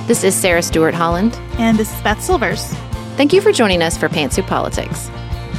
This is Sarah Stewart Holland. And this is Beth Silvers. Thank you for joining us for Pantsuit Politics.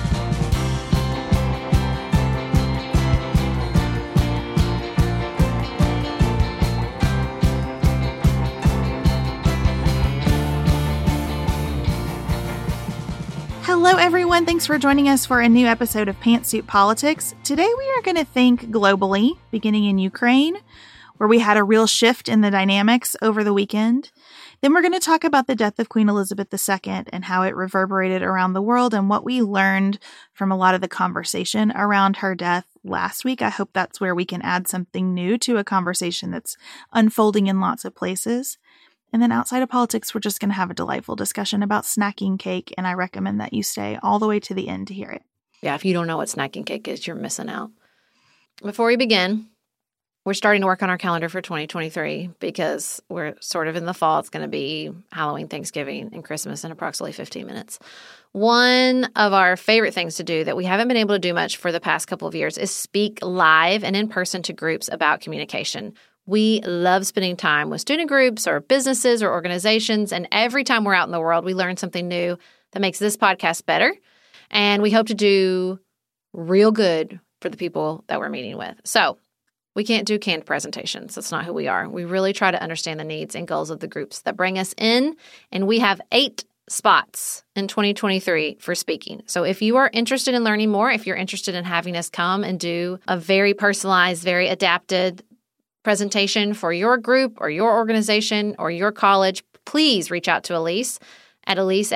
Hello, everyone. Thanks for joining us for a new episode of Pantsuit Politics. Today, we are going to think globally, beginning in Ukraine, where we had a real shift in the dynamics over the weekend. Then we're going to talk about the death of Queen Elizabeth II and how it reverberated around the world and what we learned from a lot of the conversation around her death last week. I hope that's where we can add something new to a conversation that's unfolding in lots of places. And then outside of politics, we're just going to have a delightful discussion about snacking cake, and I recommend that you stay all the way to the end to hear it. Yeah, if you don't know what snacking cake is, you're missing out. Before we begin, we're starting to work on our calendar for 2023 because we're sort of in the fall. It's going to be Halloween, Thanksgiving, and Christmas in approximately 15 minutes. One of our favorite things to do that we haven't been able to do much for the past couple of years is speak live and in person to groups about communication. We love spending time with student groups or businesses or organizations, and every time we're out in the world, we learn something new that makes this podcast better, and we hope to do real good for the people that we're meeting with. So we can't do canned presentations. That's not who we are. We really try to understand the needs and goals of the groups that bring us in, and we have 8 spots in 2023 for speaking. So if you are interested in learning more, if you're interested in having us come and do a very personalized, very adapted presentation for your group or your organization or your college, please reach out to Elise at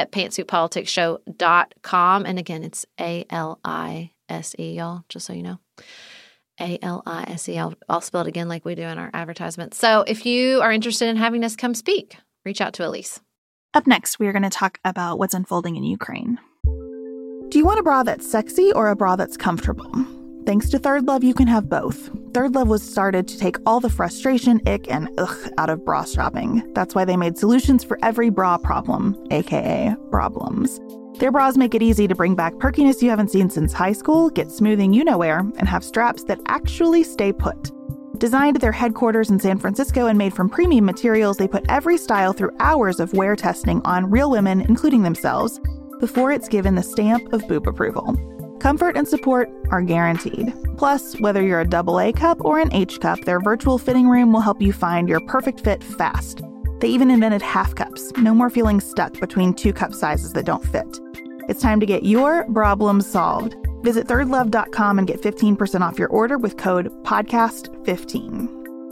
elise@pantsuitpoliticsshow.com. And again, it's A-L-I-S-E, y'all, just so you know. A-L-I-S-E. I'll spell it again like we do in our advertisement. So if you are interested in having us come speak, reach out to Elise. Up next, we are going to talk about what's unfolding in Ukraine. Do you want a bra that's sexy or a bra that's comfortable? Thanks to Third Love, you can have both. Third Love was started to take all the frustration, ick, and ugh out of bra shopping. That's why they made solutions for every bra problem, aka problems. Their bras make it easy to bring back perkiness you haven't seen since high school, get smoothing you-know-where, and have straps that actually stay put. Designed at their headquarters in San Francisco and made from premium materials, they put every style through hours of wear testing on real women, including themselves, before it's given the stamp of boob approval. Comfort and support are guaranteed. Plus, whether you're a AA cup or an H cup, their virtual fitting room will help you find your perfect fit fast. They even invented half cups. No more feeling stuck between 2 cup sizes that don't fit. It's time to get your problems solved. Visit thirdlove.com and get 15% off your order with code PODCAST15.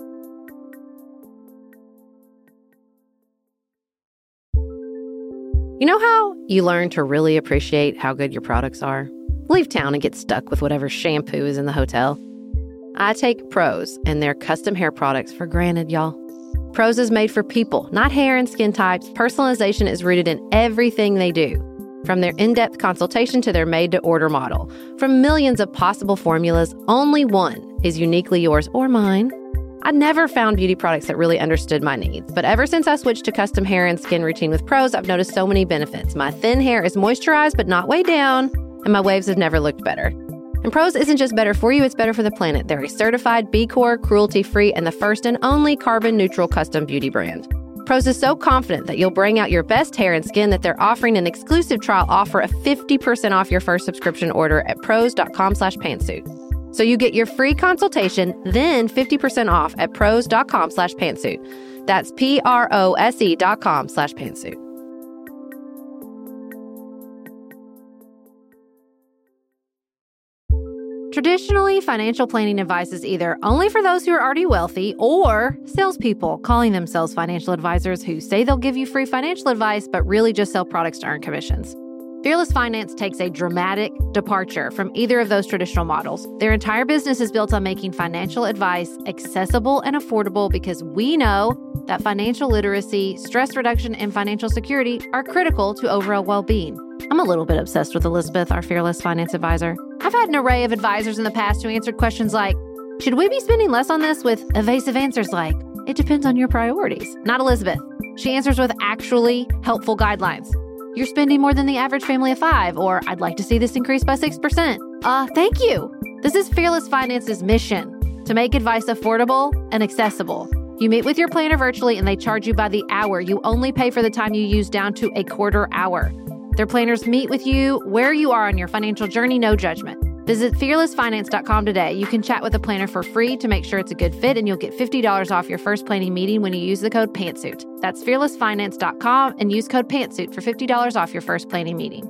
You know how you learn to really appreciate how good your products are? Leave town and get stuck with whatever shampoo is in the hotel. I take Prose and their custom hair products for granted, y'all. Prose is made for people, not hair and skin types. Personalization is rooted in everything they do. From their in-depth consultation to their made-to-order model. From millions of possible formulas, only one is uniquely yours or mine. I never found beauty products that really understood my needs, but ever since I switched to custom hair and skin routine with Prose, I've noticed so many benefits. My thin hair is moisturized but not weighed down, and my waves have never looked better. And Prose isn't just better for you, it's better for the planet. They're a certified B Corp, cruelty-free, and the first and only carbon-neutral custom beauty brand. Prose is so confident that you'll bring out your best hair and skin that they're offering an exclusive trial offer of 50% off your first subscription order at prose.com/pantsuit. So you get your free consultation, then 50% off at prose.com/pantsuit. That's PROSE.com/pantsuit. Traditionally, financial planning advice is either only for those who are already wealthy or salespeople calling themselves financial advisors who say they'll give you free financial advice but really just sell products to earn commissions. Fearless Finance takes a dramatic departure from either of those traditional models. Their entire business is built on making financial advice accessible and affordable because we know that financial literacy, stress reduction, and financial security are critical to overall well-being. I'm a little bit obsessed with Elizabeth, our Fearless Finance advisor. I've had an array of advisors in the past who answered questions like, should we be spending less on this, with evasive answers like, it depends on your priorities. Not Elizabeth. She answers with actually helpful guidelines. You're spending more than the average family of 5, or I'd like to see this increase by 6%. Thank you. This is Fearless Finance's mission, to make advice affordable and accessible. You meet with your planner virtually and they charge you by the hour. You only pay for the time you use down to a quarter hour. Their planners meet with you where you are on your financial journey, no judgment. Visit fearlessfinance.com today. You can chat with a planner for free to make sure it's a good fit, and you'll get $50 off your first planning meeting when you use the code PANTSUIT. That's fearlessfinance.com and use code PANTSUIT for $50 off your first planning meeting.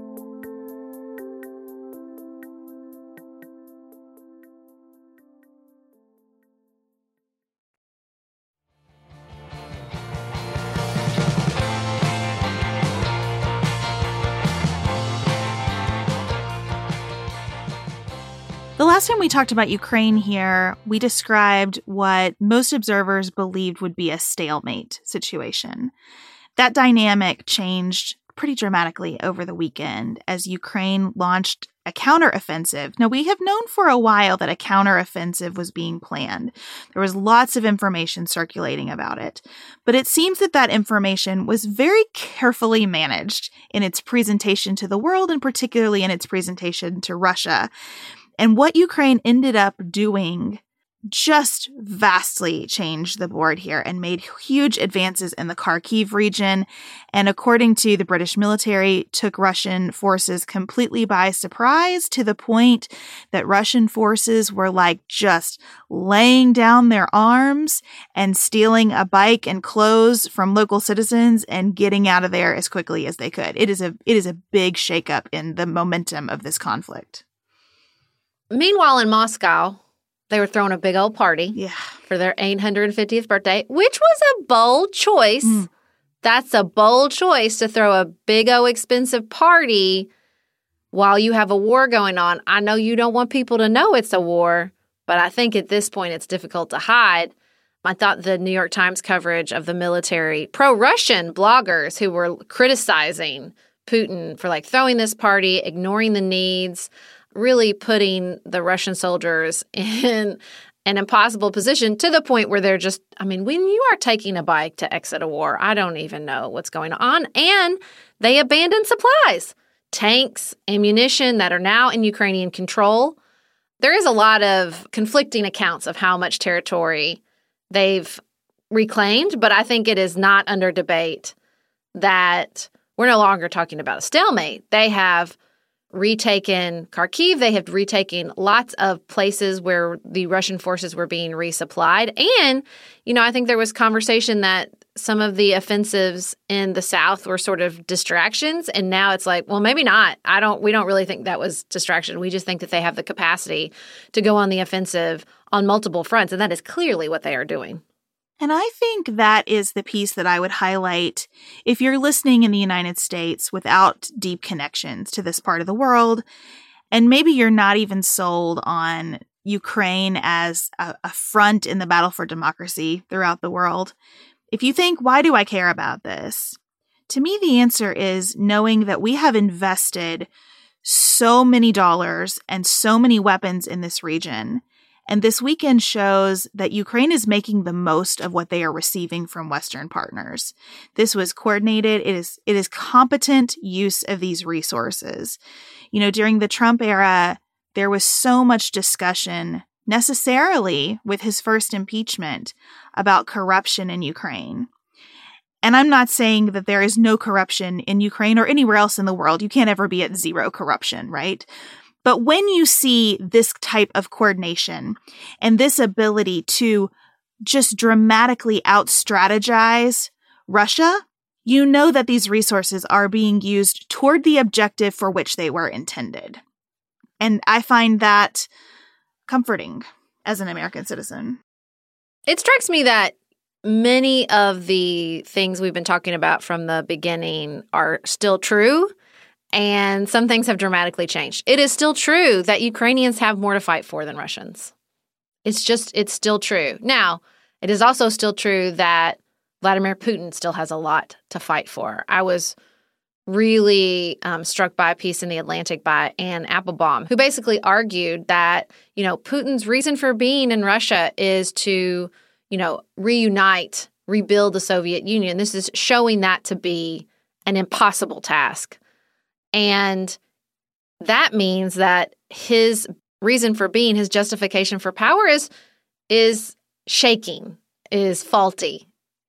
The last time we talked about Ukraine here, we described what most observers believed would be a stalemate situation. That dynamic changed pretty dramatically over the weekend as Ukraine launched a counteroffensive. Now, we have known for a while that a counteroffensive was being planned. There was lots of information circulating about it. But it seems that that information was very carefully managed in its presentation to the world, and particularly in its presentation to Russia. And what Ukraine ended up doing just vastly changed the board here and made huge advances in the Kharkiv region. And according to the British military, took Russian forces completely by surprise to the point that Russian forces were like just laying down their arms and stealing a bike and clothes from local citizens and getting out of there as quickly as they could. It is a big shakeup in the momentum of this conflict. Meanwhile, in Moscow, they were throwing a big old party for their 850th birthday, which was a bold choice. That's a bold choice to throw a big old expensive party while you have a war going on. I know you don't want people to know it's a war, but I think at this point it's difficult to hide. I thought the New York Times coverage of the military, pro-Russian bloggers who were criticizing Putin for throwing this party, ignoring the needs, really putting the Russian soldiers in an impossible position to the point where they're just, when you are taking a bike to exit a war, I don't even know what's going on. And they abandoned supplies, tanks, ammunition that are now in Ukrainian control. There is a lot of conflicting accounts of how much territory they've reclaimed, but I think it is not under debate that we're no longer talking about a stalemate. They have retaken Kharkiv. They have retaken lots of places where the Russian forces were being resupplied. And, I think there was conversation that some of the offensives in the South were sort of distractions. And now it's well, maybe not. We don't really think that was distraction. We just think that they have the capacity to go on the offensive on multiple fronts. And that is clearly what they are doing. And I think that is the piece that I would highlight if you're listening in the United States without deep connections to this part of the world, and maybe you're not even sold on Ukraine as a front in the battle for democracy throughout the world. If you think, why do I care about this? To me, the answer is knowing that we have invested so many dollars and so many weapons in this region. And this weekend shows that Ukraine is making the most of what they are receiving from Western partners. This was coordinated. It is competent use of these resources. During the Trump era, there was so much discussion, necessarily with his first impeachment, about corruption in Ukraine. And I'm not saying that there is no corruption in Ukraine or anywhere else in the world. You can't ever be at zero corruption, right? But when you see this type of coordination and this ability to just dramatically out-strategize Russia, you know that these resources are being used toward the objective for which they were intended. And I find that comforting as an American citizen. It strikes me that many of the things we've been talking about from the beginning are still true. And some things have dramatically changed. It is still true that Ukrainians have more to fight for than Russians. It's still true. Now, it is also still true that Vladimir Putin still has a lot to fight for. I was really struck by a piece in The Atlantic by Anne Applebaum, who basically argued that, Putin's reason for being in Russia is to, reunite, rebuild the Soviet Union. This is showing that to be an impossible task. And that means that his reason for being, his justification for power is shaking. is faulty.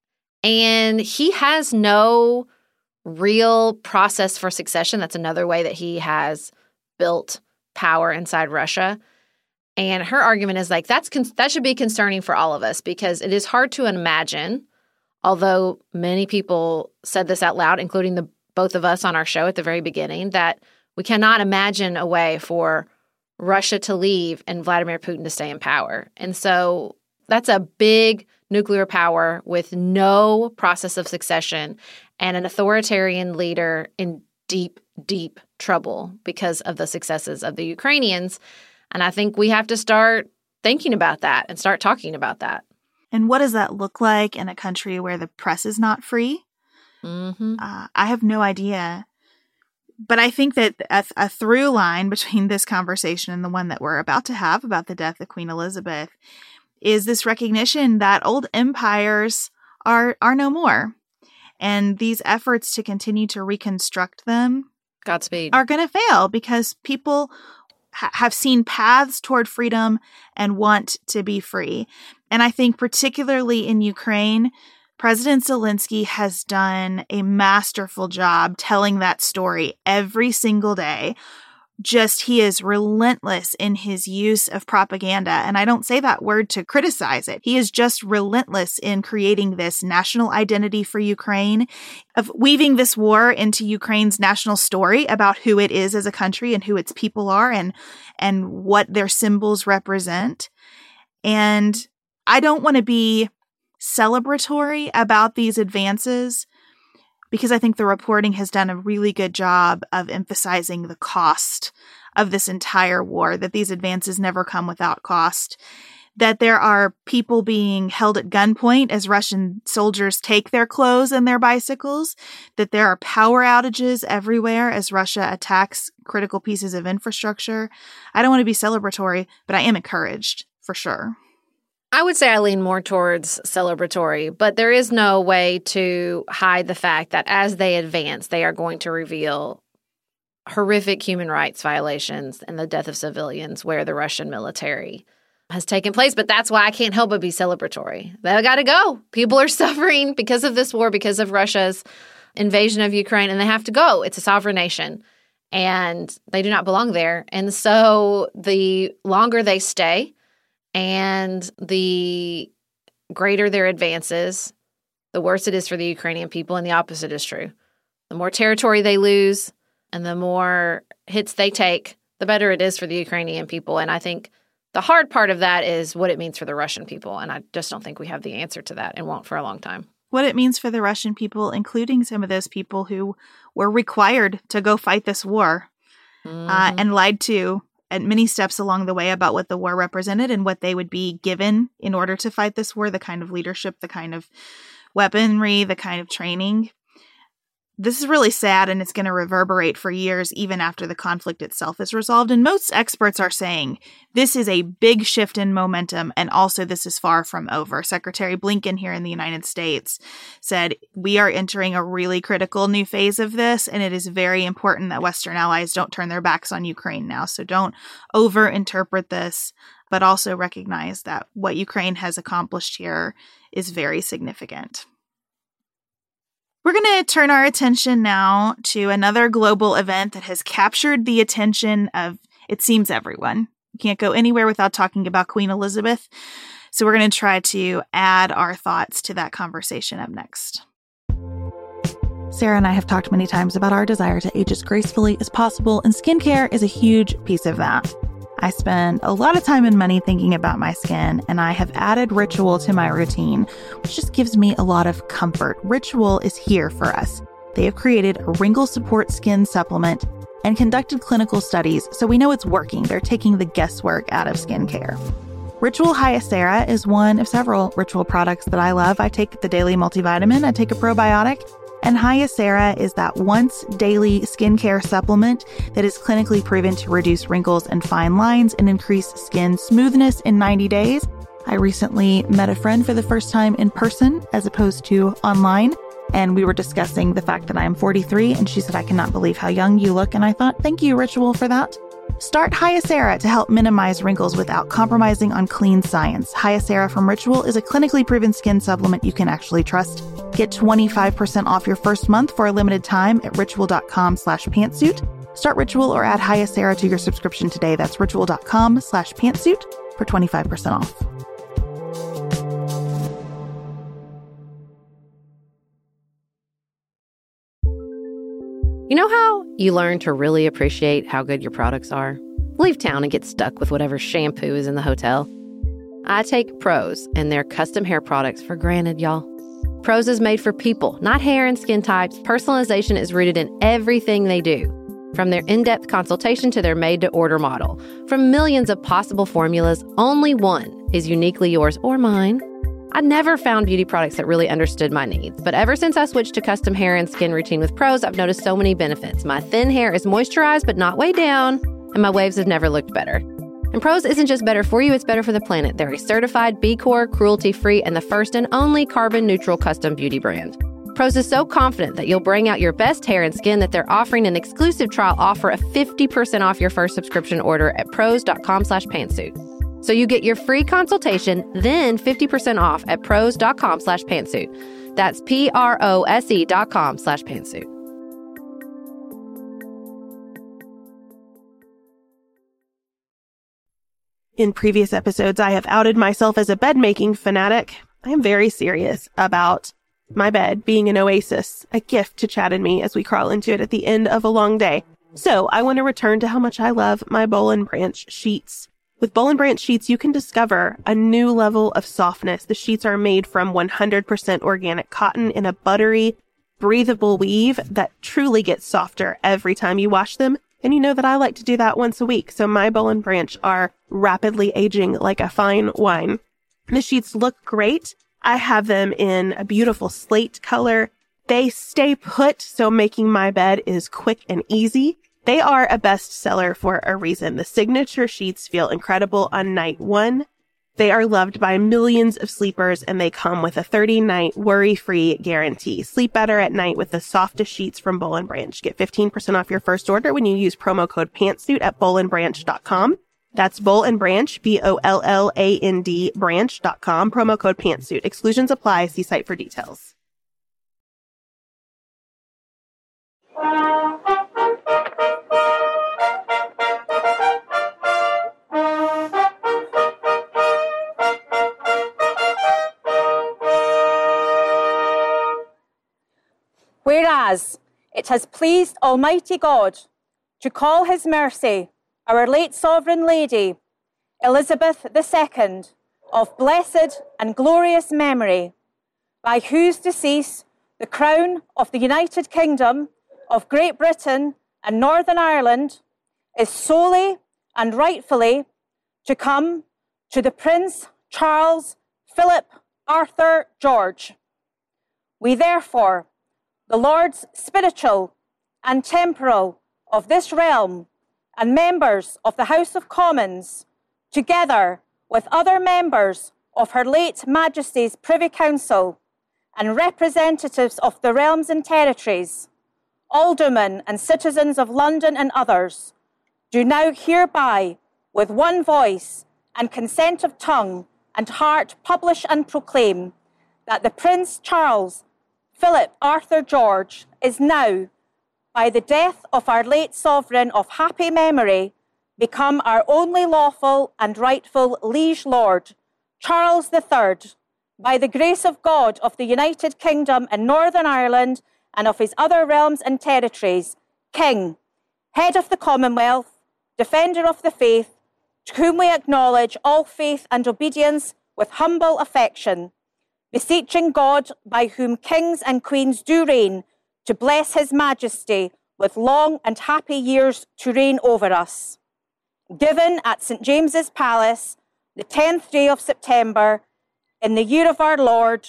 And he has no real process for succession. That's another way that he has built power inside Russia. And her argument is like, that should be concerning for all of us, because it is hard to imagine, although many people said this out loud, including both of us on our show at the very beginning, that we cannot imagine a way for Russia to leave and Vladimir Putin to stay in power. And so that's a big nuclear power with no process of succession and an authoritarian leader in deep, deep trouble because of the successes of the Ukrainians. And I think we have to start thinking about that and start talking about that. And what does that look like in a country where the press is not free? Mm-hmm. I have no idea. But I think that a through line between this conversation and the one that we're about to have about the death of Queen Elizabeth is this recognition that old empires are no more. And these efforts to continue to reconstruct them Godspeed. Are going to fail because people have seen paths toward freedom and want to be free. And I think particularly in Ukraine, President Zelensky has done a masterful job telling that story every single day. He is relentless in his use of propaganda. And I don't say that word to criticize it. He is just relentless in creating this national identity for Ukraine, of weaving this war into Ukraine's national story about who it is as a country and who its people are and what their symbols represent. And I don't want to be celebratory about these advances, because I think the reporting has done a really good job of emphasizing the cost of this entire war, that these advances never come without cost, that there are people being held at gunpoint as Russian soldiers take their clothes and their bicycles, that there are power outages everywhere as Russia attacks critical pieces of infrastructure. I don't want to be celebratory, but I am encouraged, for sure. I would say I lean more towards celebratory, but there is no way to hide the fact that as they advance, they are going to reveal horrific human rights violations and the death of civilians where the Russian military has taken place. But that's why I can't help but be celebratory. They got to go. People are suffering because of this war, because of Russia's invasion of Ukraine, and they have to go. It's a sovereign nation, and they do not belong there. And so the longer they stay, and the greater their advances, the worse it is for the Ukrainian people, and the opposite is true. The more territory they lose and the more hits they take, the better it is for the Ukrainian people. And I think the hard part of that is what it means for the Russian people. And I just don't think we have the answer to that and won't for a long time. What it means for the Russian people, including some of those people who were required to go fight this war and lied to at many steps along the way about what the war represented and what they would be given in order to fight this war, the kind of leadership, the kind of weaponry, the kind of training. This is really sad, and it's going to reverberate for years, even after the conflict itself is resolved. And most experts are saying this is a big shift in momentum, and also this is far from over. Secretary Blinken here in the United States said, we are entering a really critical new phase of this, and it is very important that Western allies don't turn their backs on Ukraine now. So don't overinterpret this, but also recognize that what Ukraine has accomplished here is very significant. We're going to turn our attention now to another global event that has captured the attention of, it seems, everyone. You can't go anywhere without talking about Queen Elizabeth. So we're going to try to add our thoughts to that conversation up next. Sarah and I have talked many times about our desire to age as gracefully as possible, and skincare is a huge piece of that. I spend a lot of time and money thinking about my skin, and I have added Ritual to my routine, which just gives me a lot of comfort. Ritual is here for us. They have created a wrinkle support skin supplement and conducted clinical studies, so we know it's working. They're taking the guesswork out of skincare. Ritual Hyacera is one of several Ritual products that I love. I take the daily multivitamin, I take a probiotic, and Hyacera is that once daily skincare supplement that is clinically proven to reduce wrinkles and fine lines and increase skin smoothness in 90 days. I recently met a friend for the first time in person as opposed to online, and we were discussing the fact that I am 43, and she said, I cannot believe how young you look. And I thought, thank you, Ritual, for that. Start Hyacera to help minimize wrinkles without compromising on clean science. Hyacera from Ritual is a clinically proven skin supplement you can actually trust. Get 25% off your first month for a limited time at ritual.com/pantsuit. Start Ritual or add Hyacera to your subscription today. That's ritual.com/pantsuit for 25% off. You know how you learn to really appreciate how good your products are? Leave town and get stuck with whatever shampoo is in the hotel. I take Prose and their custom hair products for granted, y'all. Prose is made for people, not hair and skin types. Personalization is rooted in everything they do. From their in-depth consultation to their made-to-order model. From millions of possible formulas, only one is uniquely yours or mine. I never found beauty products that really understood my needs, but ever since I switched to custom hair and skin routine with Prose, I've noticed so many benefits. My thin hair is moisturized but not weighed down, and my waves have never looked better. And Prose isn't just better for you, it's better for the planet. They're a certified B Corp, cruelty-free, and the first and only carbon-neutral custom beauty brand. Prose is so confident that you'll bring out your best hair and skin that they're offering an exclusive trial offer of 50% off your first subscription order at prose.com/pantsuit. So you get your free consultation, then 50% off at prose.com/pantsuit. That's prose.com/pantsuit. In previous episodes, I have outed myself as a bed-making fanatic. I am very serious about my bed being an oasis, a gift to Chad and me as we crawl into it at the end of a long day. So I want to return to how much I love my Boll & Branch sheets. With Boll & Branch sheets, you can discover a new level of softness. The sheets are made from 100% organic cotton in a buttery, breathable weave that truly gets softer every time you wash them. And you know that I like to do that once a week, so my Boll & Branch are rapidly aging like a fine wine. The sheets look great. I have them in a beautiful slate color. They stay put, so making my bed is quick and easy. They are a bestseller for a reason. The signature sheets feel incredible on night one. They are loved by millions of sleepers, and they come with a 30-night worry-free guarantee. Sleep better at night with the softest sheets from Boll & Branch. Get 15% off your first order when you use promo code PANTSUIT at bollandbranch.com. That's Boll & Branch, BOLLAND branch.com, promo code PANTSUIT. Exclusions apply. See site for details. Whereas it has pleased Almighty God to call his mercy our late Sovereign Lady, Elizabeth II, of blessed and glorious memory, by whose decease the crown of the United Kingdom of Great Britain and Northern Ireland is solely and rightfully to come to the Prince Charles Philip Arthur George. We therefore, the Lords spiritual and temporal of this realm, and members of the House of Commons, together with other members of Her late Majesty's Privy Council and representatives of the realms and territories, aldermen and citizens of London and others, do now hereby, with one voice and consent of tongue and heart, publish and proclaim that the Prince Charles Philip Arthur George is now, by the death of our late sovereign of happy memory, become our only lawful and rightful liege lord, Charles III, by the grace of God of the United Kingdom and Northern Ireland and of his other realms and territories, King, head of the Commonwealth, defender of the faith, to whom we acknowledge all faith and obedience with humble affection, beseeching God, by whom kings and queens do reign, to bless his majesty with long and happy years to reign over us. Given at St. James's Palace, the 10th day of September, in the year of our Lord,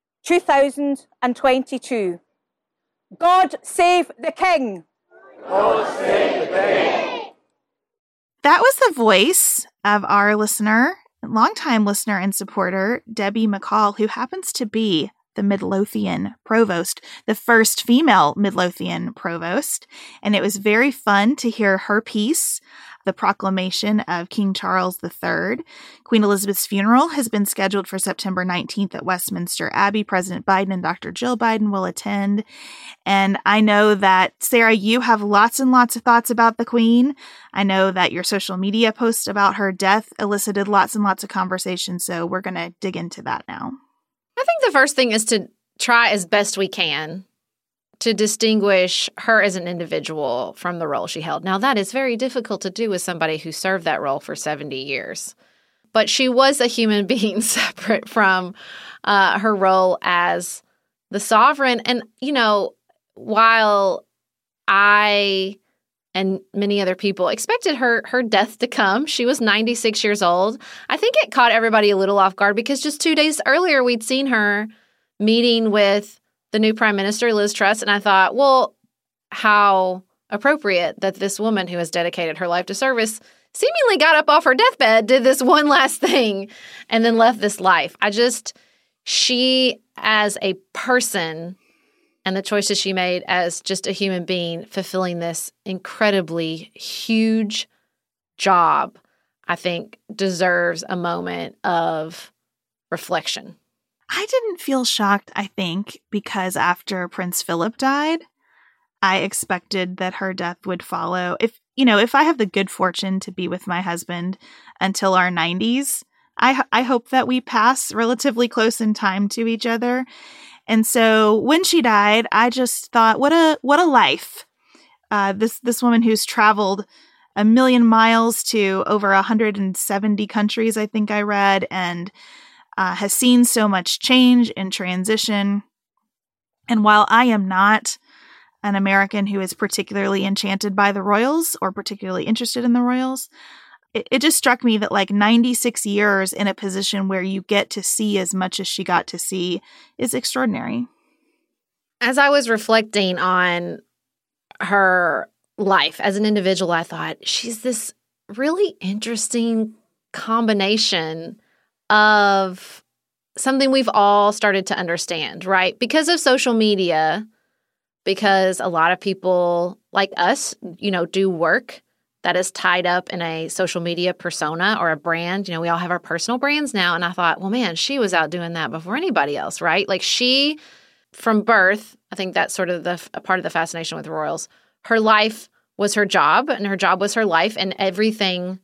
2022. God save the King! God save the King! That was the voice of our listener, longtime listener and supporter, Debbie McCall, who happens to be the Midlothian Provost, the first female Midlothian Provost. And it was very fun to hear her piece the proclamation of King Charles III. Queen Elizabeth's funeral has been scheduled for September 19th at Westminster Abbey. President Biden and Dr. Jill Biden will attend. And I know that, Sarah, you have lots and lots of thoughts about the Queen. I know that your social media post about her death elicited lots and lots of conversation, so we're going to dig into that now. I think the first thing is to try as best we can to distinguish her as an individual from the role she held. Now, that is very difficult to do with somebody who served that role for 70 years. But she was a human being separate from her role as the sovereign. And, you know, while I and many other people expected her death to come, she was 96 years old. I think it caught everybody a little off guard because just 2 days earlier, we'd seen her meeting with the new prime minister, Liz Truss, and I thought, well, how appropriate that this woman who has dedicated her life to service seemingly got up off her deathbed, did this one last thing, and then left this life. She as a person and the choices she made as just a human being fulfilling this incredibly huge job, I think deserves a moment of reflection. I didn't feel shocked, I think, because after Prince Philip died, I expected that her death would follow. If I have the good fortune to be with my husband until our 90s, I hope that we pass relatively close in time to each other. And so when she died, I just thought, what a life. This woman who's traveled 1 million miles to over 170 countries, I think I read, and has seen so much change and transition. And while I am not an American who is particularly enchanted by the royals or particularly interested in the royals, it just struck me that 96 years in a position where you get to see as much as she got to see is extraordinary. As I was reflecting on her life as an individual, I thought she's this really interesting combination of something we've all started to understand, right? Because of social media, because a lot of people like us, do work that is tied up in a social media persona or a brand. We all have our personal brands now. And I thought, well, man, she was out doing that before anybody else, right? she, from birth, I think that's sort of a part of the fascination with royals. Her life was her job and her job was her life, and everything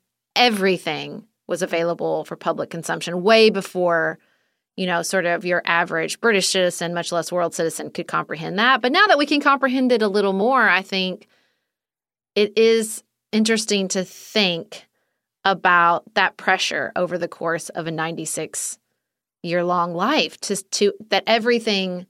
was available for public consumption way before, sort of your average British citizen, much less world citizen, could comprehend that. But now that we can comprehend it a little more, I think it is interesting to think about that pressure over the course of a 96-year-long life to that everything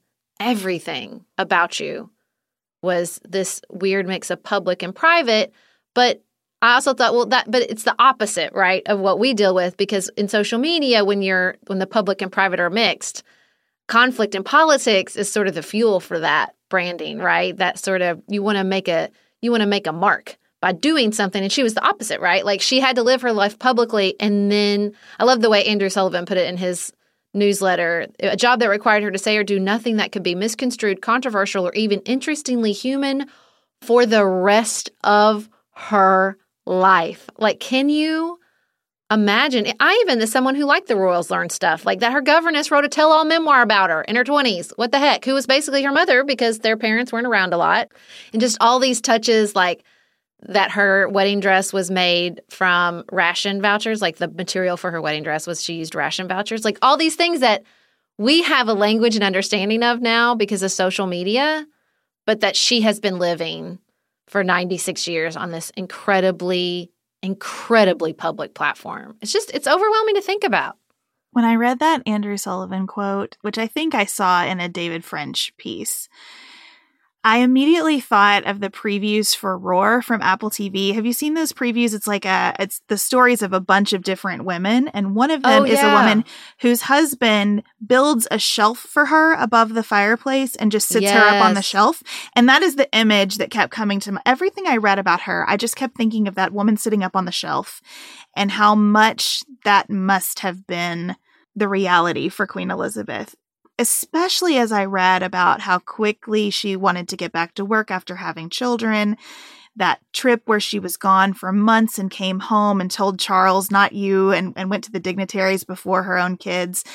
about you was this weird mix of public and private. But I also thought, but it's the opposite, right, of what we deal with, because in social media, when the public and private are mixed, conflict in politics is sort of the fuel for that branding, right? That sort of you want to make a mark by doing something, and she was the opposite, right? She had to live her life publicly, and then I love the way Andrew Sullivan put it in his newsletter, a job that required her to say or do nothing that could be misconstrued, controversial, or even interestingly human for the rest of her life. Can you imagine? I even, as someone who liked the royals, learned stuff like that her governess wrote a tell-all memoir about her in her 20s. What the heck? Who was basically her mother because their parents weren't around a lot. And just all these touches that her wedding dress was made from ration vouchers, the material for her wedding dress she used ration vouchers, all these things that we have a language and understanding of now because of social media, but that she has been living for 96 years on this incredibly, incredibly public platform. It's overwhelming to think about. When I read that Andrew Sullivan quote, which I think I saw in a David French piece, I immediately thought of the previews for Roar from Apple TV. Have you seen those previews? It's the stories of a bunch of different women. And one of them is a woman whose husband builds a shelf for her above the fireplace and just sits her up on the shelf. And that is the image that kept coming to everything I read about her. I just kept thinking of that woman sitting up on the shelf and how much that must have been the reality for Queen Elizabeth. Especially as I read about how quickly she wanted to get back to work after having children, that trip where she was gone for months and came home and told Charles, not you, and went to the dignitaries before her own kids.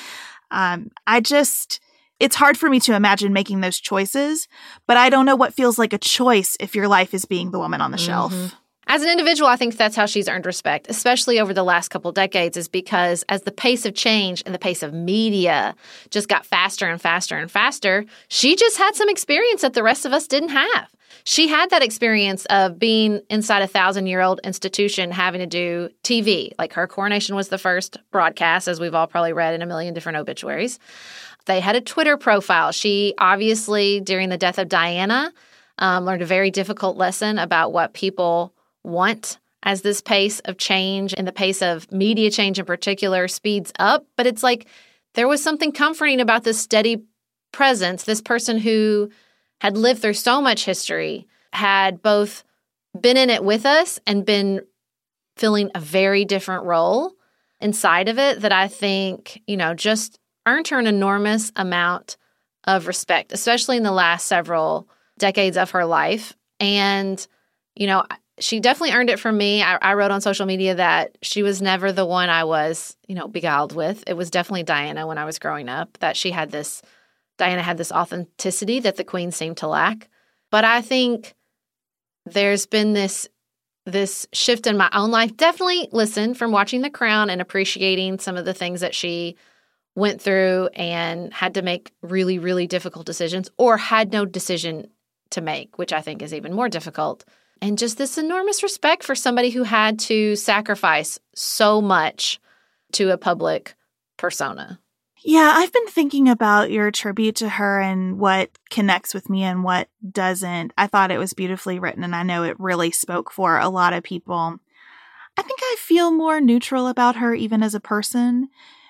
It's hard for me to imagine making those choices, but I don't know what feels like a choice if your life is being the woman on the shelf. As an individual, I think that's how she's earned respect, especially over the last couple decades, is because as the pace of change and the pace of media just got faster and faster and faster, she just had some experience that the rest of us didn't have. She had that experience of being inside a 1,000-year-old institution having to do TV. Like her coronation was the first broadcast, as we've all probably read in a million different obituaries. They had a Twitter profile. She obviously, during the death of Diana, learned a very difficult lesson about what people want as this pace of change and the pace of media change in particular speeds up. But it's like there was something comforting about this steady presence, this person who had lived through so much history, had both been in it with us and been filling a very different role inside of it that I think, just earned her an enormous amount of respect, especially in the last several decades of her life. And, she definitely earned it from me. I wrote on social media that she was never the one I was, beguiled with. It was definitely Diana when I was growing up, that Diana had this authenticity that the Queen seemed to lack. But I think there's been this shift in my own life. Definitely, listen, from watching The Crown and appreciating some of the things that she went through and had to make really, really difficult decisions or had no decision to make, which I think is even more difficult. And just this enormous respect for somebody who had to sacrifice so much to a public persona. Yeah, I've been thinking about your tribute to her and what connects with me and what doesn't. I thought it was beautifully written, and I know it really spoke for a lot of people. I think I feel more neutral about her even as a person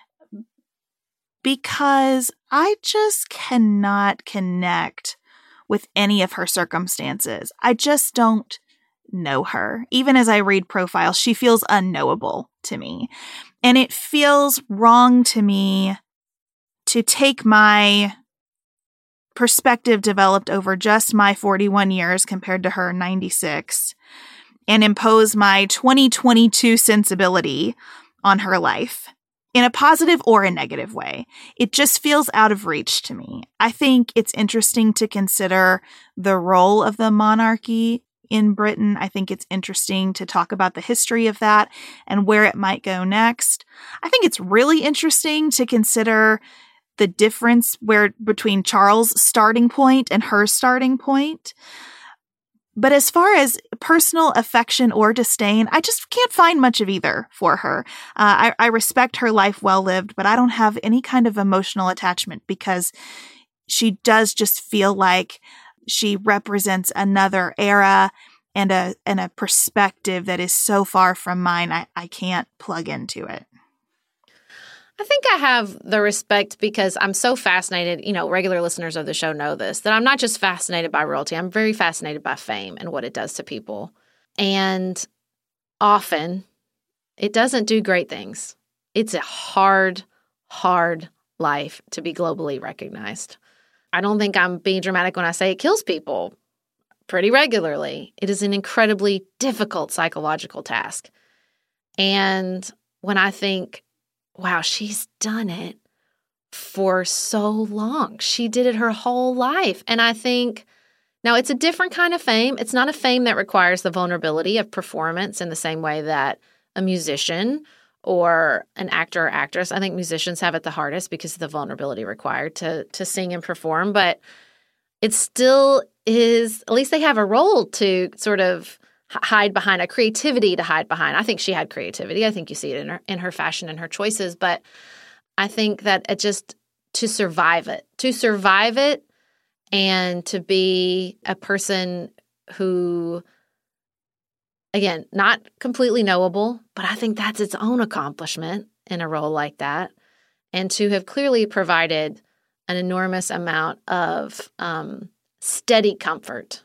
because I just cannot connect with any of her circumstances. I just don't know her. Even as I read profiles, she feels unknowable to me. And it feels wrong to me to take my perspective developed over just my 41 years compared to her 96 and impose my 2022 sensibility on her life in a positive or a negative way. It just feels out of reach to me. I think it's interesting to consider the role of the monarchy in Britain. I think it's interesting to talk about the history of that and where it might go next. I think it's really interesting to consider the difference between Charles' starting point and her starting point. But as far as personal affection or disdain, I just can't find much of either for her. I respect her life well lived, but I don't have any kind of emotional attachment because she does just feel like she represents another era and a perspective that is so far from mine, I can't plug into it. I think I have the respect because I'm so fascinated, regular listeners of the show know this, that I'm not just fascinated by royalty. I'm very fascinated by fame and what it does to people. And often it doesn't do great things. It's a hard, hard life to be globally recognized. I don't think I'm being dramatic when I say it kills people pretty regularly. It is an incredibly difficult psychological task. And when I think, wow, she's done it for so long. She did it her whole life. And I think, now it's a different kind of fame. It's not a fame that requires the vulnerability of performance in the same way that a musician or an actor or actress, I think musicians have it the hardest because of the vulnerability required to sing and perform. But it still is, at least they have a role to sort of hide behind, a creativity to hide behind. I think she had creativity. I think you see it in her fashion and her choices. But I think that it just to survive it and to be a person who, again, not completely knowable, but I think that's its own accomplishment in a role like that. And to have clearly provided an enormous amount of steady comfort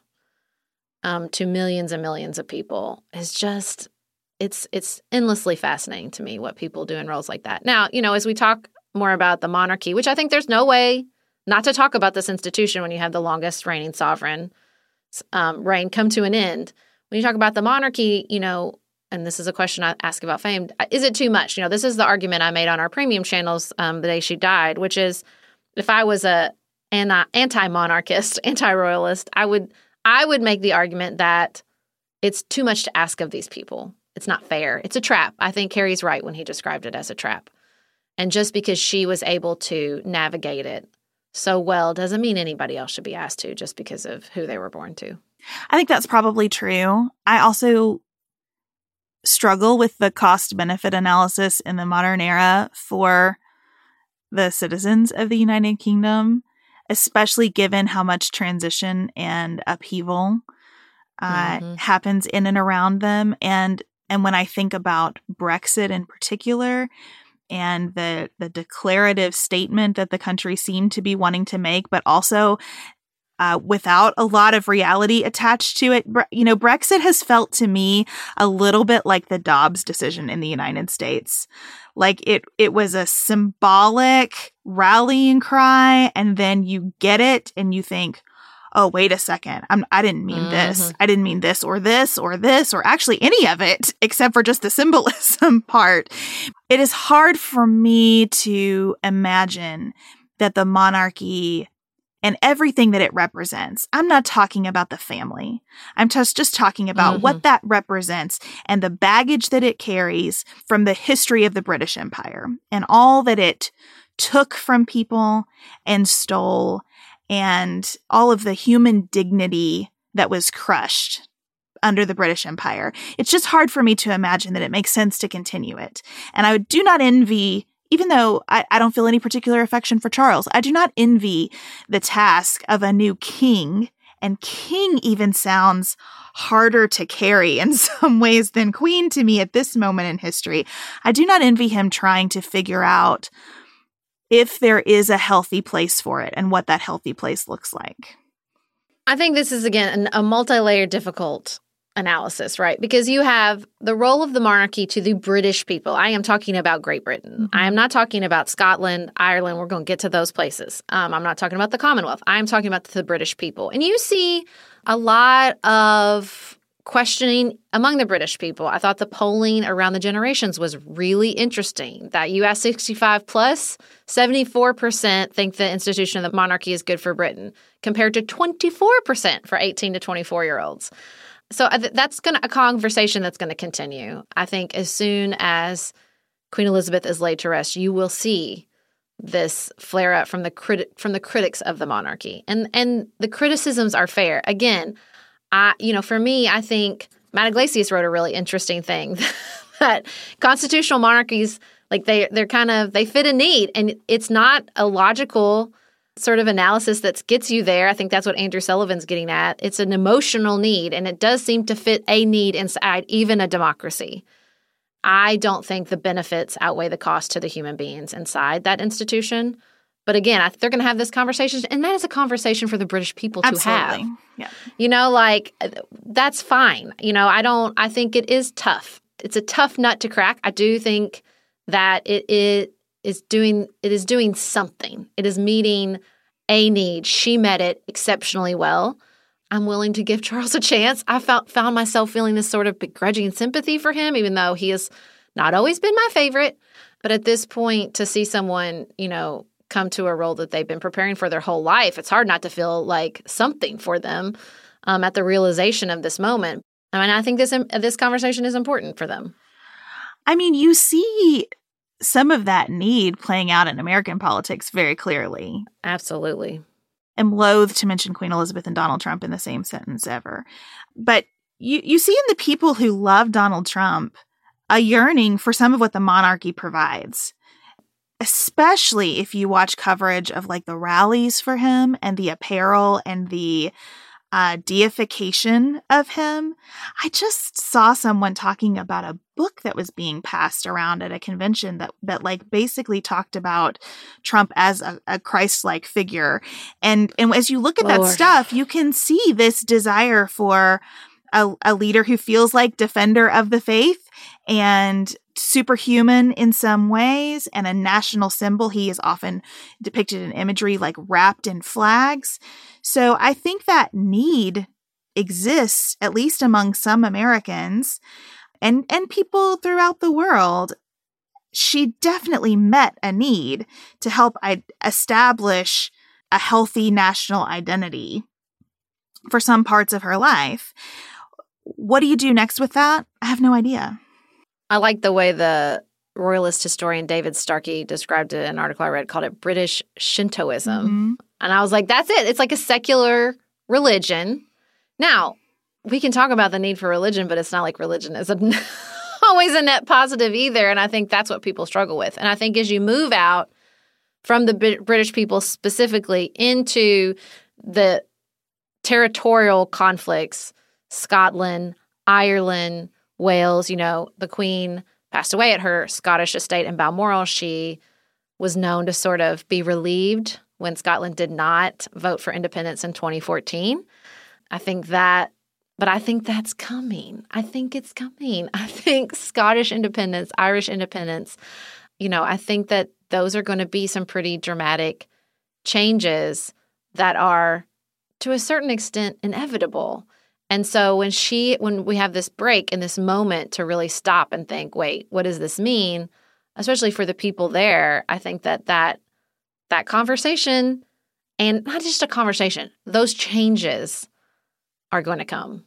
to millions and millions of people is just, it's endlessly fascinating to me what people do in roles like that. Now, as we talk more about the monarchy, which I think there's no way not to talk about this institution when you have the longest reigning sovereign reign come to an end. when you talk about the monarchy, and this is a question I ask about Fame, is it too much? This is the argument I made on our premium channels the day she died, which is if I was an anti-monarchist, anti-royalist, I would make the argument that it's too much to ask of these people. It's not fair. It's a trap. I think Carrie's right when he described it as a trap. And just because she was able to navigate it so well doesn't mean anybody else should be asked to just because of who they were born to. I think that's probably true. I also struggle with the cost-benefit analysis in the modern era for the citizens of the United Kingdom, especially given how much transition and upheaval happens in and around them. And when I think about Brexit in particular and the declarative statement that the country seemed to be wanting to make, but also without a lot of reality attached to it. Brexit has felt to me a little bit like the Dobbs decision in the United States. Like it was a symbolic rallying cry, and then you get it and you think, oh, wait a second. I didn't mean this. I didn't mean this or this or this or actually any of it except for just the symbolism part. It is hard for me to imagine that the monarchy and everything that it represents. I'm not talking about the family. I'm just talking about what that represents and the baggage that it carries from the history of the British Empire and all that it took from people and stole and all of the human dignity that was crushed under the British Empire. It's just hard for me to imagine that it makes sense to continue it. And I do not envy, even though I don't feel any particular affection for Charles, I do not envy the task of a new king. And king even sounds harder to carry in some ways than queen to me at this moment in history. I do not envy him trying to figure out if there is a healthy place for it and what that healthy place looks like. I think this is, again, a multi-layered, difficult analysis, right? Because you have the role of the monarchy to the British people. I am talking about Great Britain. I am not talking about Scotland, Ireland. We're going to get to those places. I'm not talking about the Commonwealth. I'm talking about the British people. And you see a lot of questioning among the British people. I thought the polling around the generations was really interesting. That you ask 65 plus, 74% think the institution of the monarchy is good for Britain, compared to 24% for 18 to 24-year-olds. So that's a conversation that's going to continue. I think as soon as Queen Elizabeth is laid to rest, you will see this flare up from the critics of the monarchy, and the criticisms are fair. Again, for me, I think Matt Iglesias wrote a really interesting thing that constitutional monarchies, like they fit a need, and it's not a logical sort of analysis that gets you there. I think that's what Andrew Sullivan's getting at. It's an emotional need, and it does seem to fit a need inside even a democracy. I don't think the benefits outweigh the cost to the human beings inside that institution. But again, they're going to have this conversation, and that is a conversation for the British people to have. Yeah. That's fine. I think it is tough. It's a tough nut to crack. I do think that it is doing something. It is meeting a need. She met it exceptionally well. I'm willing to give Charles a chance. I found myself feeling this sort of begrudging sympathy for him, even though he has not always been my favorite. But at this point, to see someone, come to a role that they've been preparing for their whole life, it's hard not to feel like something for them at the realization of this moment. I mean, I think this conversation is important for them. I mean, you see some of that need playing out in American politics very clearly. Absolutely. I'm loath to mention Queen Elizabeth and Donald Trump in the same sentence ever. But you see in the people who love Donald Trump a yearning for some of what the monarchy provides, especially if you watch coverage of like the rallies for him and the apparel and the deification of him. I just saw someone talking about a book that was being passed around at a convention that like basically talked about Trump as a Christ-like figure. And as you look at that stuff, you can see this desire for a leader who feels like defender of the faith and superhuman in some ways, and a national symbol. He is often depicted in imagery like wrapped in flags. So I think that need exists, at least among some Americans and people throughout the world. She definitely met a need to help establish a healthy national identity for some parts of her life. What do you do next with that? I have no idea. I like the way the royalist historian David Starkey described it in an article I read, called it British Shintoism. Mm-hmm. And I was like, that's it. It's like a secular religion. Now, we can talk about the need for religion, but it's not like religion is always a net positive either. And I think that's what people struggle with. And I think as you move out from the British people specifically into the territorial conflicts, Scotland, Ireland, Wales, the Queen passed away at her Scottish estate in Balmoral. She was known to sort of be relieved when Scotland did not vote for independence in 2014. I think that's coming. I think it's coming. I think Scottish independence, Irish independence, I think that those are going to be some pretty dramatic changes that are, to a certain extent, inevitable. And so when we have this break and this moment to really stop and think, wait, what does this mean? Especially for the people there, I think that conversation, and not just a conversation, those changes are going to come.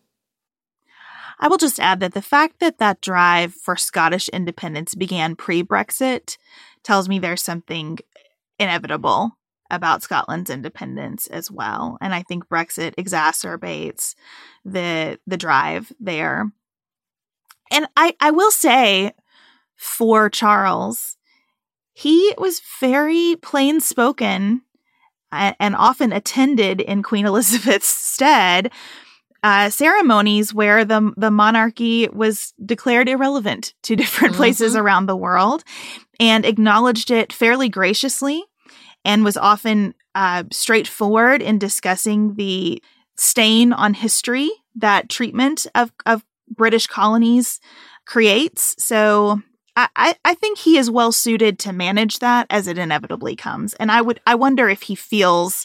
I will just add that the fact that drive for Scottish independence began pre-Brexit tells me there's something inevitable about Scotland's independence as well. And I think Brexit exacerbates the drive there. And I will say, for Charles, he was very plain spoken and often attended in Queen Elizabeth's stead ceremonies where the monarchy was declared irrelevant to different places around the world, and acknowledged it fairly graciously, and was often straightforward in discussing the stain on history that treatment of British colonies creates. So I think he is well suited to manage that as it inevitably comes. And I wonder what he feels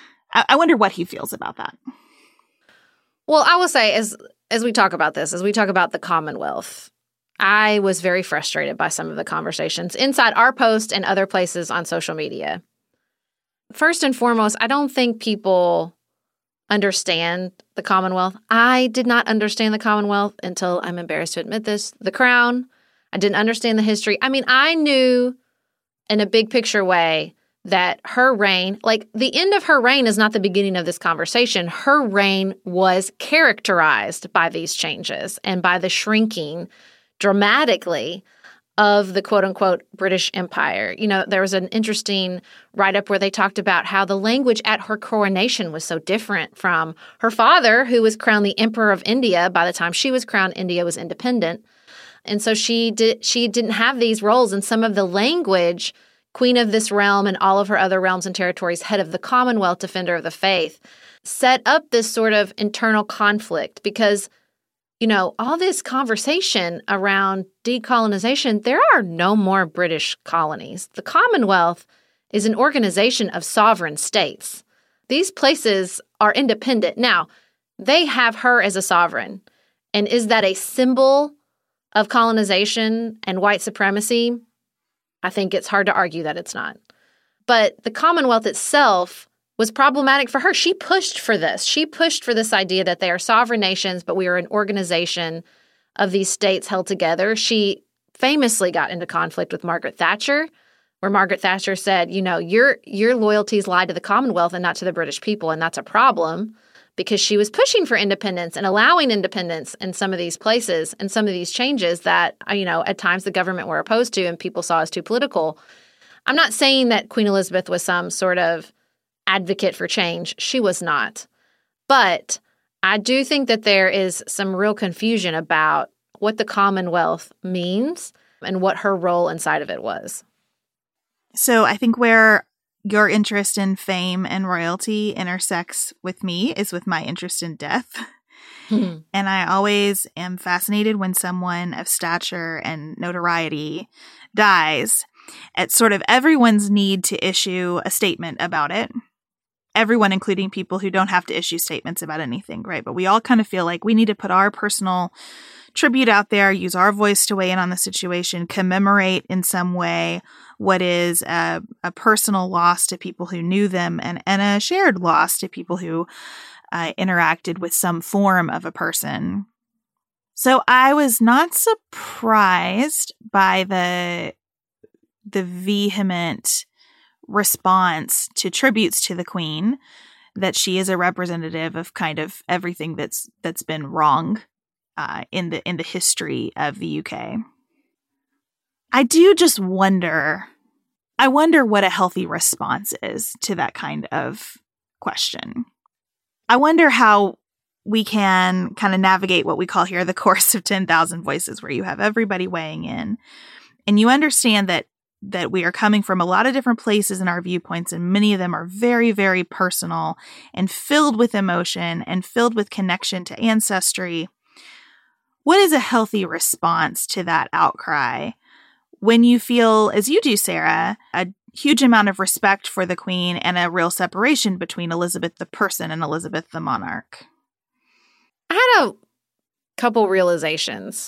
about that. Well, I will say, as we talk about this, as we talk about the Commonwealth, I was very frustrated by some of the conversations inside our post and other places on social media. First and foremost, I don't think people understand the Commonwealth. I did not understand the Commonwealth until, I'm embarrassed to admit this, the Crown. I didn't understand the history. I mean, I knew in a big picture way that her reign, like the end of her reign is not the beginning of this conversation. Her reign was characterized by these changes and by the shrinking dramatically of the quote-unquote British Empire. There was an interesting write-up where they talked about how the language at her coronation was so different from her father, who was crowned the Emperor of India. By the time she was crowned, India was independent. And so she didn't have these roles, and some of the language, Queen of this realm and all of her other realms and territories, head of the Commonwealth, defender of the faith, set up this sort of internal conflict because, all this conversation around decolonization, there are no more British colonies. The Commonwealth is an organization of sovereign states. These places are independent. Now, they have her as a sovereign. And is that a symbol of colonization and white supremacy? I think it's hard to argue that it's not. But the Commonwealth itself was problematic for her. She pushed for this. She pushed for this idea that they are sovereign nations, but we are an organization of these states held together. She famously got into conflict with Margaret Thatcher, where Margaret Thatcher said, your loyalties lie to the Commonwealth and not to the British people, and that's a problem, because she was pushing for independence and allowing independence in some of these places and some of these changes that, at times the government were opposed to and people saw as too political. I'm not saying that Queen Elizabeth was some sort of advocate for change. She was not. But I do think that there is some real confusion about what the Commonwealth means and what her role inside of it was. So I think where your interest in fame and royalty intersects with me is with my interest in death. And I always am fascinated when someone of stature and notoriety dies, at sort of everyone's need to issue a statement about it. everyone, including people who don't have to issue statements about anything, right? But we all kind of feel like we need to put our personal tribute out there, use our voice to weigh in on the situation, commemorate in some way what is a personal loss to people who knew them and a shared loss to people who interacted with some form of a person. So I was not surprised by the vehement response to tributes to the Queen, that she is a representative of kind of everything that's been wrong in the history of the UK. I do just wonder. I wonder what a healthy response is to that kind of question. I wonder how we can kind of navigate what we call here the course of 10,000 voices, where you have everybody weighing in, and you understand that we are coming from a lot of different places in our viewpoints, and many of them are very, very personal and filled with emotion and filled with connection to ancestry. What is a healthy response to that outcry when you feel, as you do, Sarah, a huge amount of respect for the Queen and a real separation between Elizabeth the person and Elizabeth the monarch? I had a couple realizations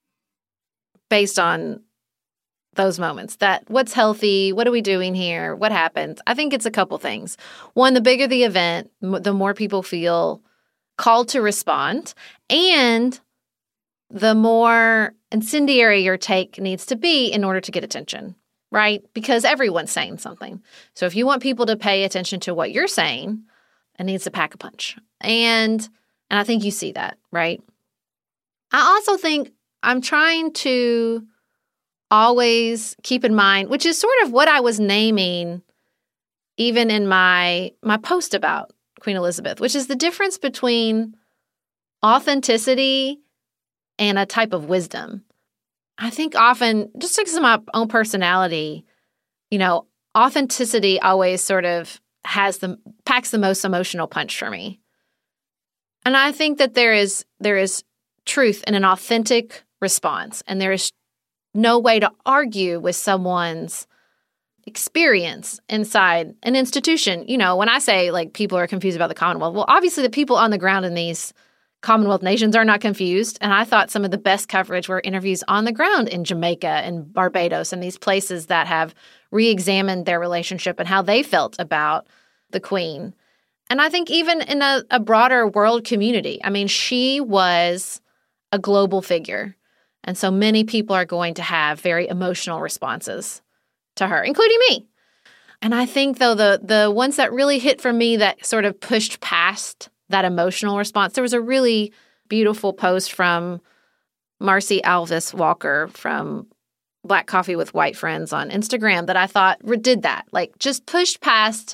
based on those moments. That what's healthy? What are we doing here? What happens? I think it's a couple things. One, the bigger the event, the more people feel called to respond, and the more incendiary your take needs to be in order to get attention, right? Because everyone's saying something. So if you want people to pay attention to what you're saying, it needs to pack a punch. And I think you see that, right? I also think I'm trying to always keep in mind, which is sort of what I was naming even in my post about Queen Elizabeth, which is the difference between authenticity and a type of wisdom. I think often, just because of my own personality, authenticity always sort of packs the most emotional punch for me. And I think that there is truth in an authentic response, and there is no way to argue with someone's experience inside an institution. When I say like people are confused about the Commonwealth, well, obviously the people on the ground in these Commonwealth nations are not confused. And I thought some of the best coverage were interviews on the ground in Jamaica and Barbados and these places that have re-examined their relationship and how they felt about the Queen. And I think even in a broader world community, I mean, she was a global figure. And so many people are going to have very emotional responses to her, including me. And I think, though, the ones that really hit for me that sort of pushed past that emotional response, there was a really beautiful post from Marcy Alvis Walker from Black Coffee with White Friends on Instagram that I thought did that, like just pushed past,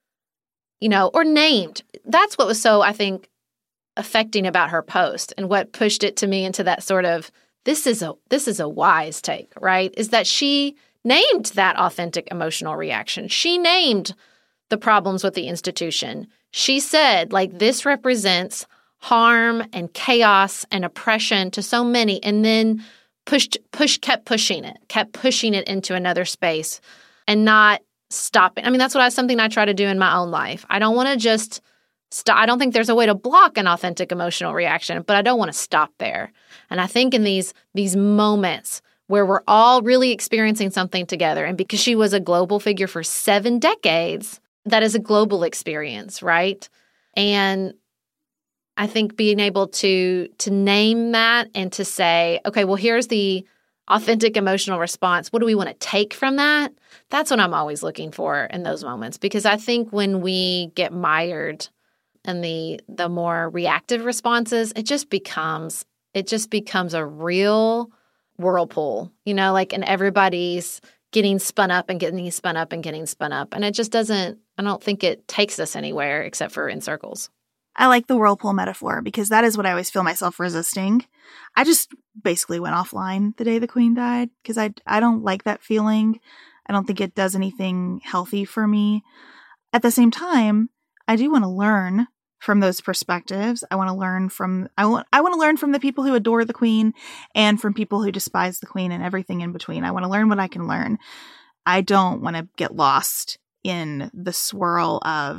or named. That's what was so, I think, affecting about her post, and what pushed it to me into that sort of, this is a wise take, right? Is that she named that authentic emotional reaction. She named the problems with the institution. She said, like, this represents harm and chaos and oppression to so many, and then kept pushing it into another space and not stopping. I mean, that's something I try to do in my own life. I don't want to just stop. I don't think there's a way to block an authentic emotional reaction, but I don't want to stop there. And I think in these moments where we're all really experiencing something together, and because she was a global figure for 7 decades, that is a global experience, right? And I think being able to name that and to say, okay, well, here's the authentic emotional response. What do we want to take from that? That's what I'm always looking for in those moments, because I think when we get mired in the more reactive responses, it just becomes a real whirlpool, and everybody's getting spun up and getting spun up and getting spun up. And it just doesn't, I don't think it takes us anywhere except for in circles. I like the whirlpool metaphor because that is what I always feel myself resisting. I just basically went offline the day the Queen died because I don't like that feeling. I don't think it does anything healthy for me. At the same time, I do want to learn from those perspectives. I want to learn from the people who adore the Queen and from people who despise the Queen and everything in between. I want to learn what I can learn. I don't want to get lost in the swirl of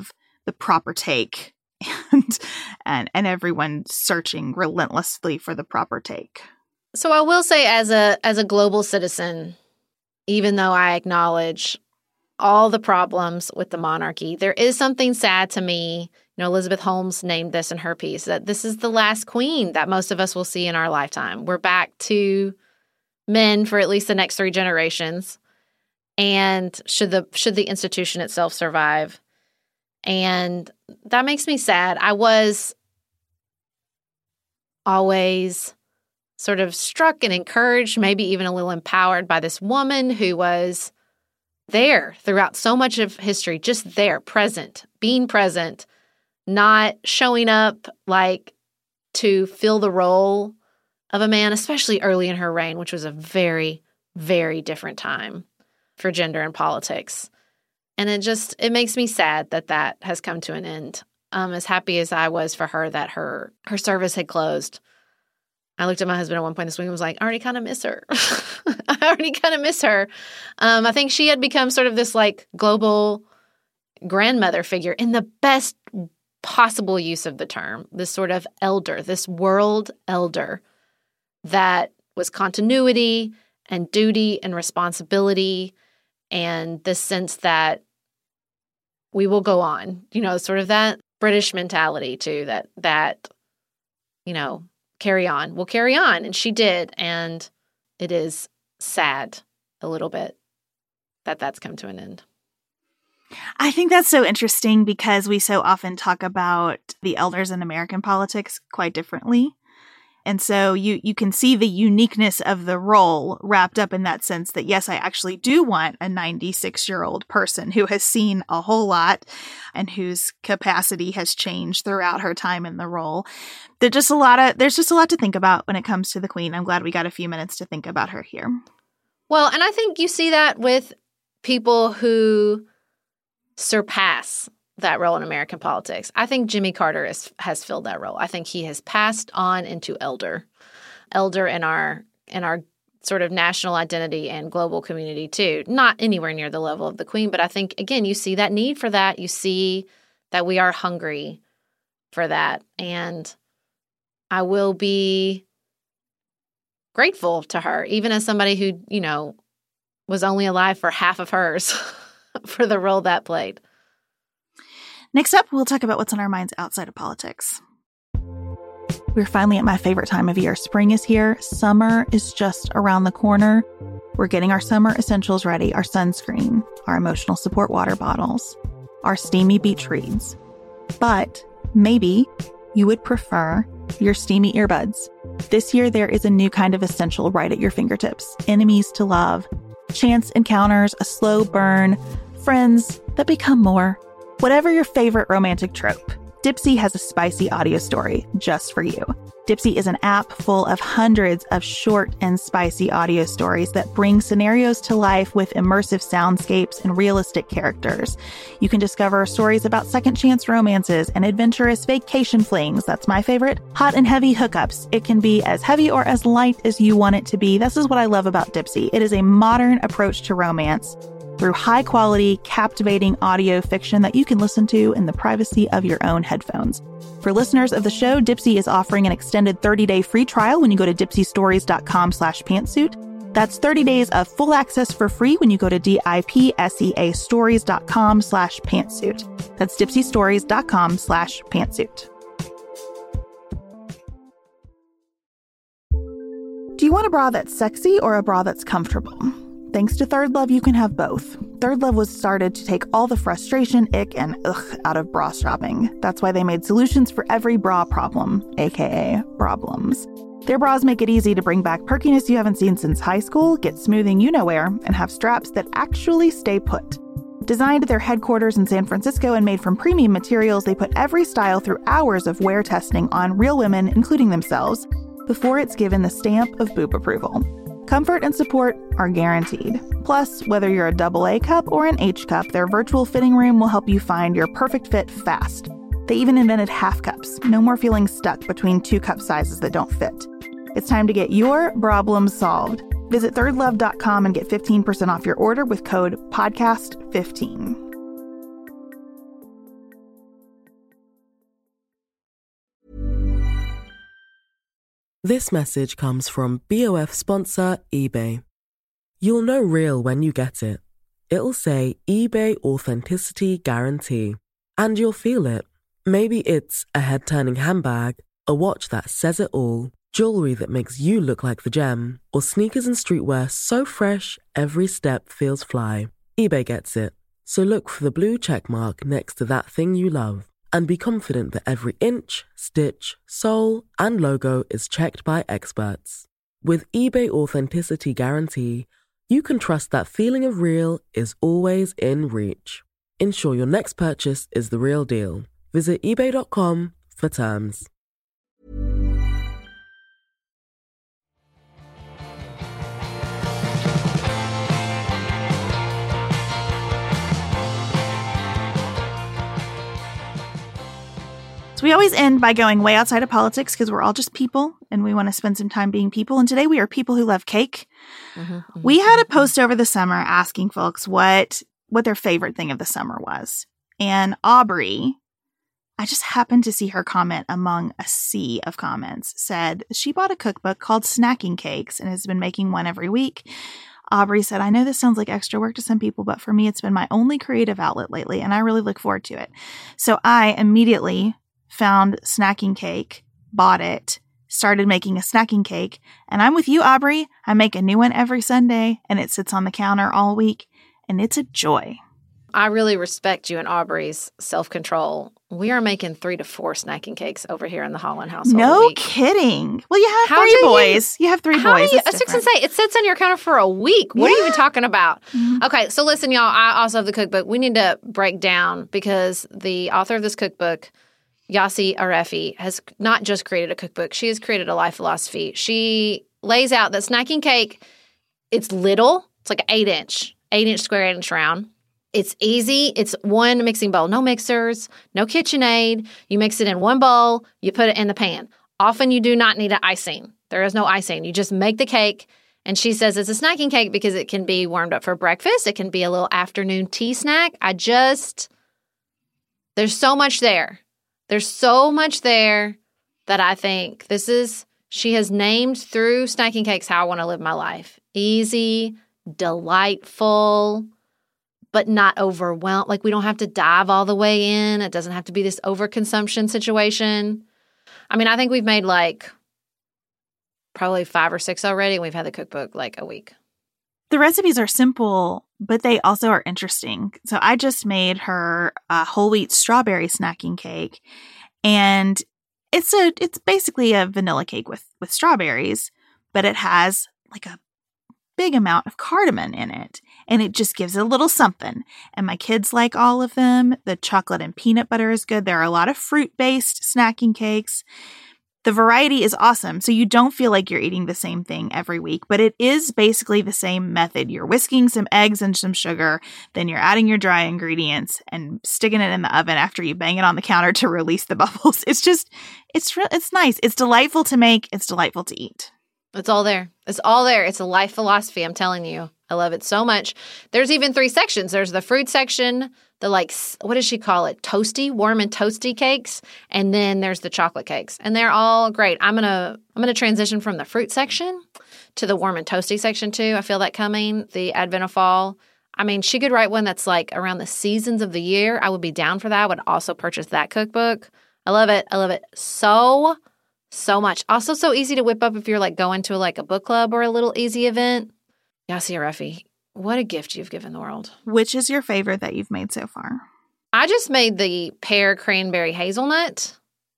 the proper take and everyone searching relentlessly for the proper take. So I will say, as a global citizen, even though I acknowledge all the problems with the monarchy, there is something sad to me. Elizabeth Holmes named this in her piece, that this is the last queen that most of us will see in our lifetime. We're back to men for at least the next 3 generations. And should the institution itself survive. And that makes me sad. I was always sort of struck and encouraged, maybe even a little empowered by this woman who was there throughout so much of history, just there, present, being present, not showing up like to fill the role of a man, especially early in her reign, which was a very, very different time for gender and politics. And it makes me sad that has come to an end. As happy as I was for her that her service had closed, I looked at my husband at one point this week and was like, I already kind of miss her. I already kind of miss her. I think she had become sort of this like global grandmother figure in the best possible use of the term, this sort of elder, this world elder that was continuity and duty and responsibility and the sense that we will go on, sort of that British mentality too, that carry on. We'll carry on. And she did. And it is sad a little bit that that's come to an end. I think that's so interesting because we so often talk about the elders in American politics quite differently. And so you can see the uniqueness of the role wrapped up in that sense that, yes, I actually do want a 96-year-old person who has seen a whole lot and whose capacity has changed throughout her time in the role. There's just a lot to think about when it comes to the Queen. I'm glad we got a few minutes to think about her here. Well, and I think you see that with people who surpass that role in American politics. I think Jimmy Carter has filled that role. I think he has passed on into elder in our sort of national identity and global community too. Not anywhere near the level of the Queen, but I think, again, you see that need for that. You see that we are hungry for that. And I will be grateful to her, even as somebody who, was only alive for half of hers for the role that played. Next up, we'll talk about what's on our minds outside of politics. We're finally at my favorite time of year. Spring is here. Summer is just around the corner. We're getting our summer essentials ready, our sunscreen, our emotional support water bottles, our steamy beach reads. But maybe you would prefer your steamy earbuds. This year, there is a new kind of essential right at your fingertips. Enemies to love, chance encounters, a slow burn, friends that become more. Whatever your favorite romantic trope, Dipsea has a spicy audio story just for you. Dipsea is an app full of hundreds of short and spicy audio stories that bring scenarios to life with immersive soundscapes and realistic characters. You can discover stories about second chance romances and adventurous vacation flings. That's my favorite. Hot and heavy hookups. It can be as heavy or as light as you want it to be. This is what I love about Dipsea. It is a modern approach to romance through high-quality, captivating audio fiction that you can listen to in the privacy of your own headphones. For listeners of the show, Dipsea is offering an extended 30-day free trial when you go to dipseastories.com/pantsuit. That's 30 days of full access for free when you go to dipseastories.com/pantsuit. That's dipseastories.com/pantsuit. Do you want a bra that's sexy or a bra that's comfortable? Thanks to Third Love, you can have both. Third Love was started to take all the frustration, ick, and ugh out of bra shopping. That's why they made solutions for every bra problem, aka problems. Their bras make it easy to bring back perkiness you haven't seen since high school, get smoothing you-know-where, and have straps that actually stay put. Designed at their headquarters in San Francisco and made from premium materials, they put every style through hours of wear testing on real women, including themselves, before it's given the stamp of boob approval. Comfort and support are guaranteed. Plus, whether you're a AA cup or an H cup, their virtual fitting room will help you find your perfect fit fast. They even invented half cups. No more feeling stuck between 2 cup sizes that don't fit. It's time to get your problems solved. Visit thirdlove.com and get 15% off your order with code PODCAST15. This message comes from BOF sponsor eBay. You'll know real when you get it. It'll say eBay Authenticity Guarantee. And you'll feel it. Maybe it's a head-turning handbag, a watch that says it all, jewelry that makes you look like the gem, or sneakers and streetwear so fresh every step feels fly. eBay gets it. So look for the blue check mark next to that thing you love. And be confident that every inch, stitch, sole, and logo is checked by experts. With eBay Authenticity Guarantee, you can trust that feeling of real is always in reach. Ensure your next purchase is the real deal. Visit ebay.com for terms. So we always end by going way outside of politics because we're all just people and we want to spend some time being people. And today we are people who love cake. We had a post over the summer asking folks what their favorite thing of the summer was. And Aubrey, I just happened to see her comment among a sea of comments, said she bought a cookbook called Snacking Cakes and has been making one every week. Aubrey said, I know this sounds like extra work to some people, but for me, it's been my only creative outlet lately, and I really look forward to it. So I immediately found Snacking Cake, bought it, started making a snacking cake, and I'm with you, Aubrey. I make a new one every Sunday, and it sits on the counter all week, and it's a joy. I really respect you and Aubrey's self-control. We are making 3 to 4 snacking cakes over here in the Holland household. No kidding. Well, you have three boys. You have 3 boys. I was going to say, it sits on your counter for a week. What are you even talking about? Okay, so listen, y'all. I also have the cookbook. We need to break down because the author of this cookbook, Yassi Arefi, has not just created a cookbook. She has created a life philosophy. She lays out that snacking cake, it's little. It's like an 8-inch square, 8-inch round. It's easy. It's one mixing bowl. No mixers, no KitchenAid. You mix it in one bowl. You put it in the pan. Often you do not need an icing. There is no icing. You just make the cake. And she says it's a snacking cake because it can be warmed up for breakfast. It can be a little afternoon tea snack. There's so much there. There's so much there that I think she has named through snacking cakes how I want to live my life. Easy, delightful, but not overwhelmed. Like we don't have to dive all the way in. It doesn't have to be this overconsumption situation. I mean, I think we've made like probably 5 or 6 already, and we've had the cookbook like a week. The recipes are simple, but they also are interesting. So I just made her a whole wheat strawberry snacking cake, and it's basically a vanilla cake with strawberries, but it has like a big amount of cardamom in it, and it just gives it a little something. And my kids like all of them. The chocolate and peanut butter is good. There are a lot of fruit-based snacking cakes. The variety is awesome, so you don't feel like you're eating the same thing every week, but it is basically the same method. You're whisking some eggs and some sugar, then you're adding your dry ingredients and sticking it in the oven after you bang it on the counter to release the bubbles. It's nice. It's delightful to make. It's delightful to eat. It's all there. It's all there. It's a life philosophy, I'm telling you. I love it so much. There's even 3 sections. There's the fruit section, the what does she call it? Warm and toasty cakes. And then there's the chocolate cakes. And they're all great. I'm gonna transition from the fruit section to the warm and toasty section too. I feel that coming, the advent of fall. I mean, she could write one that's like around the seasons of the year. I would be down for that. I would also purchase that cookbook. I love it. I love it so much. Also so easy to whip up if you're like going to like a book club or a little easy event. Yassi Arefi, what a gift you've given the world. Which is your favorite that you've made so far? I just made the pear cranberry hazelnut.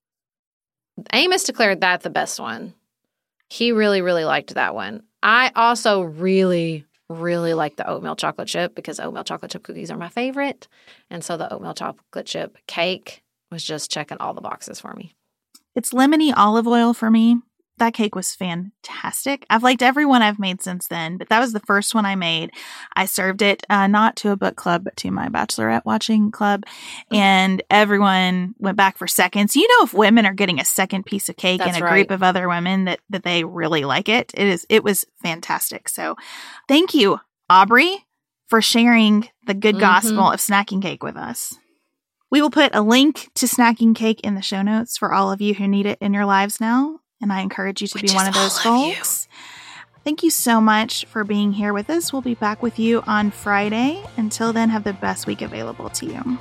Amos declared that the best one. He really, really liked that one. I also really, really like the oatmeal chocolate chip because oatmeal chocolate chip cookies are my favorite. And so the oatmeal chocolate chip cake was just checking all the boxes for me. It's lemony olive oil for me. That cake was fantastic. I've liked every one I've made since then, but that was the first one I made. I served it not to a book club, but to my bachelorette watching club, and everyone went back for seconds. You know, if women are getting a second piece of cake in a group of other women, that they really like it. It was fantastic. So thank you, Aubrey, for sharing the good gospel of snacking cake with us. We will put a link to Snacking Cake in the show notes for all of you who need it in your lives now. and I encourage you to be one of those folks. Thank you so much for being here with us. We'll be back with you on Friday. Until then, have the best week available to you.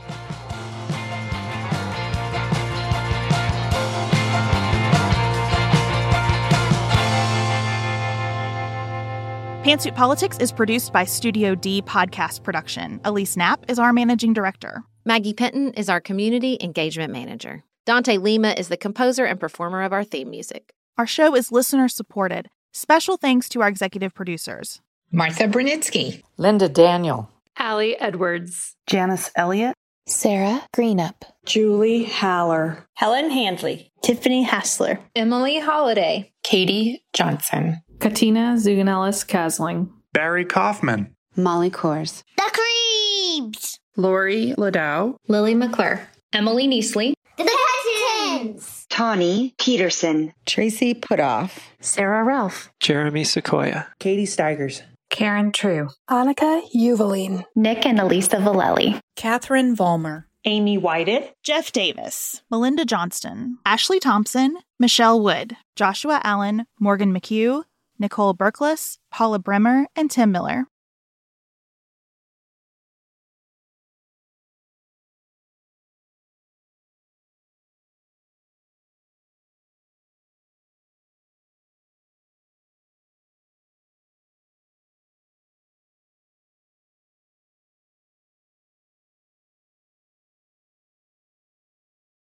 Pantsuit Politics is produced by Studio D Podcast Production. Elise Knapp is our managing director. Maggie Penton is our community engagement manager. Dante Lima is the composer and performer of our theme music. Our show is listener-supported. Special thanks to our executive producers. Martha Brunitsky. Linda Daniel. Allie Edwards. Janice Elliott. Sarah Greenup. Julie Haller. Helen Handley. Tiffany Hassler. Emily Holiday. Katie Johnson. Katina Zuganellis-Kasling. Barry Kaufman. Molly Kors. The Creeps. Lori Ladow. Lily McClure. Emily Neasley. The Hutchins. Tawny Peterson. Tracy Putoff. Sarah Ralph. Jeremy Sequoia. Katie Steigers. Karen True. Annika Uvaline. Nick and Elisa Valelli. Catherine Vollmer. Amy Whited. Jeff Davis. Melinda Johnston. Ashley Thompson. Michelle Wood. Joshua Allen. Morgan McHugh. Nicole Berkless. Paula Bremer. And Tim Miller.